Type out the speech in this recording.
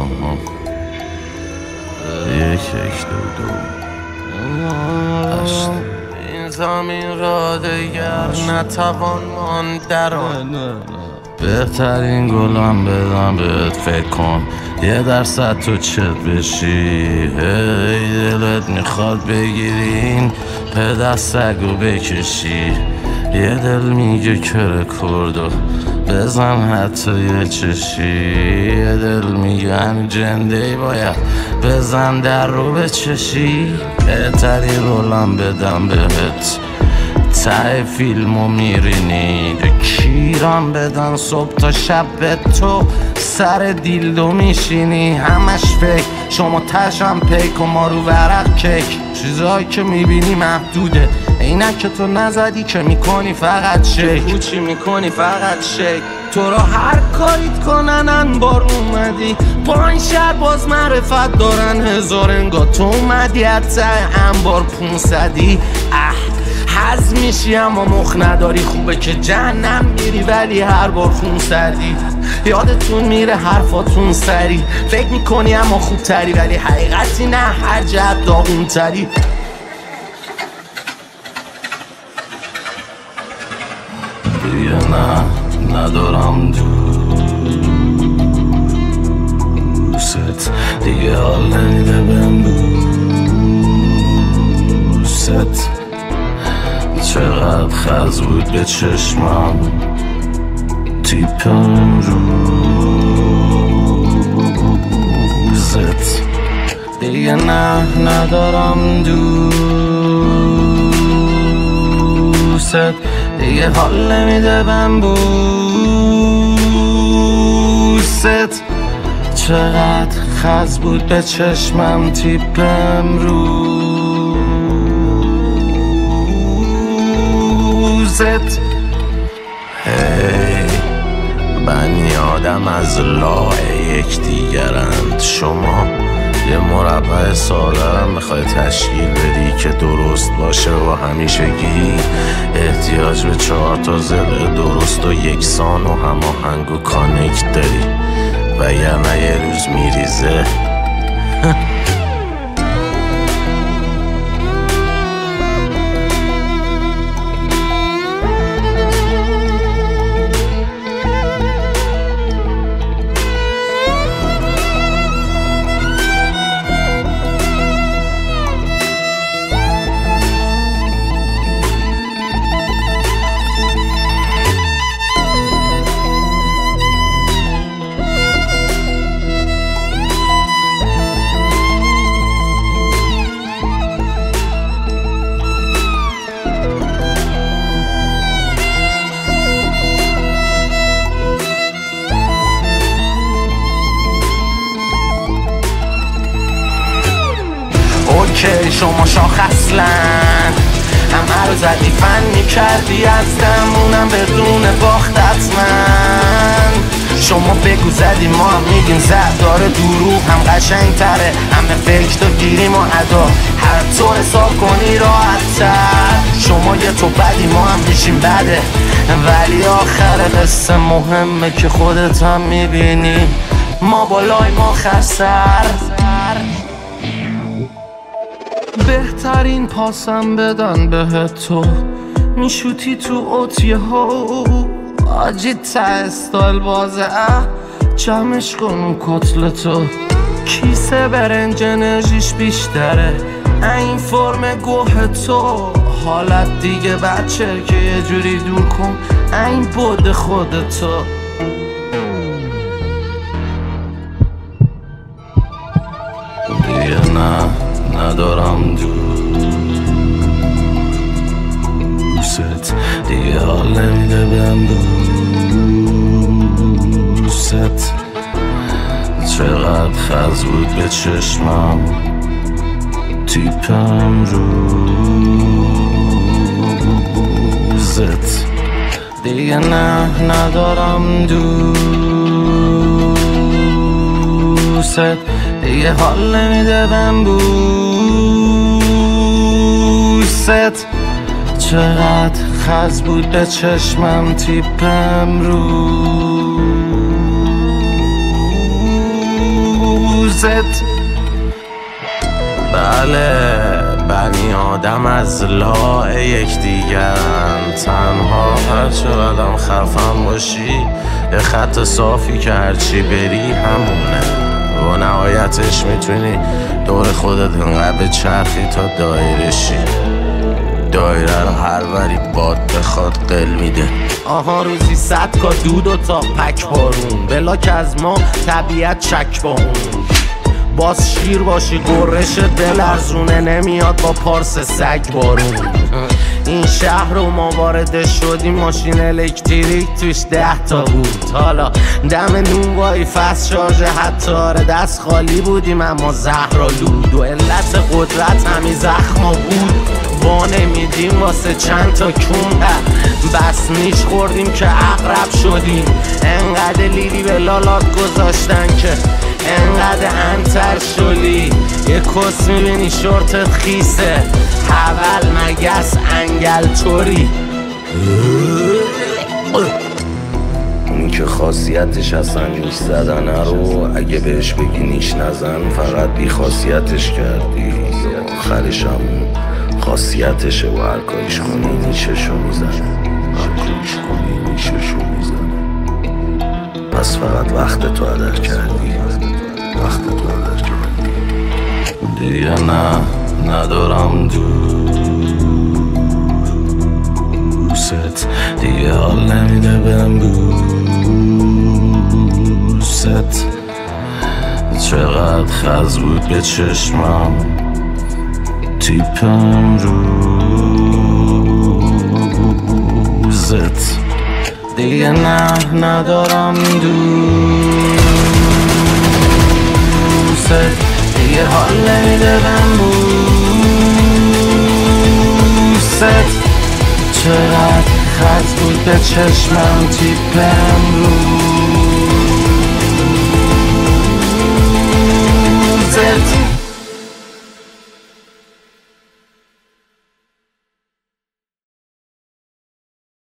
این زمین را دیگر نتوان ماند در آن. بهترین گلم بدم بهت فکر کن 1% تو چت بشی. هی دلت میخواد بگیرین پدر سگو بکشی. یه دل میگه کره کردو بزن حتی یه چشی. یه دل میگه همین جنده باید بزن در رو بچشی. بهترین رولم بدم بهت ته فیلمو میرینی. کیرم بدن صبح تا شب به تو سر دیلدو میشینی. همش فکر شما تشم پیک و ما رو ورق کیک. چیزایی که میبینی محدوده اینک تو نزدی که میکنی فقط شک. چی میکنی فقط شک. تو را هر کاریت کنن انبار اومدی. با این شهر باز معرفت دارن هزار انگار تو اومدی حتی انبار 500. حز میشی اما مخ نداری. خوبه که جهنم میری ولی هر بار خون سردی. یادتون میره حرفاتون سری. فکر میکنی اما خوب تری ولی حقیقتی نه هر جهت داغون تری. دیگه نه ندارم دوست. دیگه حال نمیده بهم دوست. چقدر خز بود به چشمم تیپم روزت. دیگه نه ندارم دوست. دیگه حال نمیده بهم بوست. چقدر خز بود به چشمم تیپم روزت. هی بنی آدم از لاه یکدیگرند. شما یه مربع سالارم میخوای تشکیل بدی که درست باشه و همیشگی احتیاج به 4 تا ضلع درست و یکسان و هماهنگ و کانکت داری وگرنه یه روز میریزه. اوکی شما شاخ اصلا همه رو زدی فن میکردی از دمونم بدون باخت حتما. شما بگو زدی ما هم میگیم زد. داره دروغ هم قشنگ تره. همه فکر تو گیریم و ادا هر تو حساب کنی راحت تر. شما یه تو بدی ما هم میشیم بده ولی آخر قصه مهمه که خودت هم میبینی ما بالای ما خسر. بهترین پاسم بدن بهت تو میشوتی تو اوتیه ها. آجی تا استایل بازه جمعش کن اون کتلتو. کیسه برنج انرژیش بیشتره این فرم گوه تو. حالت دیگه بچه که یه جوری دور کن این بود خودتو. دیگه نه ندارم دوست. دیگه حال نمیده بهم دوست. چقدر خز بود به چشمم تیپم روزت. دیگه نه ندارم دوست. دیگه حال نمیده بهم بوست. چقدر خز بود به چشمم تیپم بله بنی آدم از لاع یکدیگرن، تنها هرچه قدم خفن باشی یه خط صافی که هرچی بری همونه و نهایتش میتونی دور خودت انقدر بچرخی تا دایره شی. دایره رو هر وری باد بخواد قل میده. آها روزی 100 کا دود و تا پک بارون، بلاک از ما طبیعت چک با اون. باز شیر باشی قرش بلرزونه، نمیاد با پارس سگ بارون. این شهر رو ما وارد شدیم ماشین الکتریک توش 10 تا بود. حالا دم نونوایی فست شارژ حتی دست خالی بودیم اما زهرآلود و علت قدرت همین زخما بود. با نمیدیم واسه چند تا کون بس نیش خوردیم که اقرب شدیم. انقدر لیلی به لالات گذاشتن که انقدر انتر شدی. یه کس میبینی شورتت خیسه، حول مگس انگل توری. اونی که خاصیتش اصلا نیش زدنه رو اگه بهش بگی نیش نزن فقط بی خاصیتش کردی. آخرش هم خاصیتشه و هر کاریش کنی نیششو میزنه، هر کاریش کنی نیششو میزنه. پس فقط وقت تو هدر کردی، وقت تو هدر کردی. دیگه نه ندارم دوست، دیگه حال نمیده بهم بوست. چقدر خز بود به چشمم تیپم روزت. دیگه نه ندارم دوست، دیگه حال نمیده بهم بوست. چقدر خط بود به چشمم تیپم روزت.